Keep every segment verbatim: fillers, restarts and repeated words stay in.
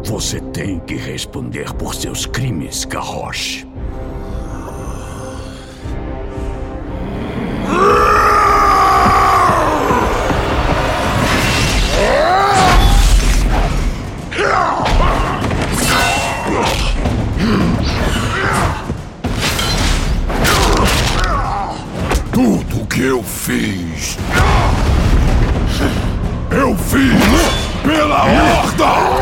Você tem que responder por seus crimes, Garrosh. Tudo que eu fiz, eu fiz pela Horda!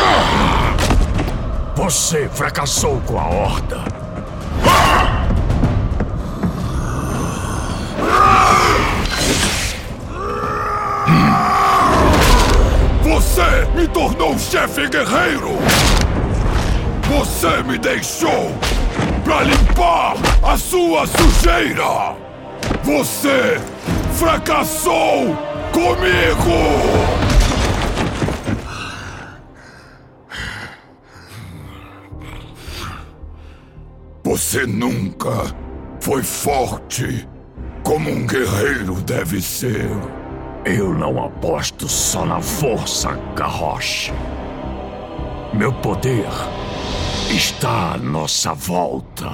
Você fracassou com a Horda. Você me tornou chefe guerreiro! Você me deixou pra limpar a sua sujeira! Você fracassou comigo! Você nunca foi forte como um guerreiro deve ser. Eu não aposto só na força, Garrosh. Meu poder está à nossa volta.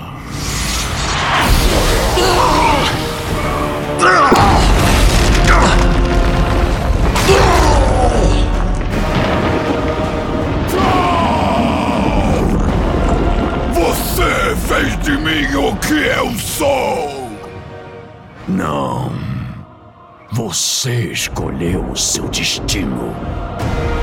Você fez de mim o que eu sou! Não. Você escolheu o seu destino.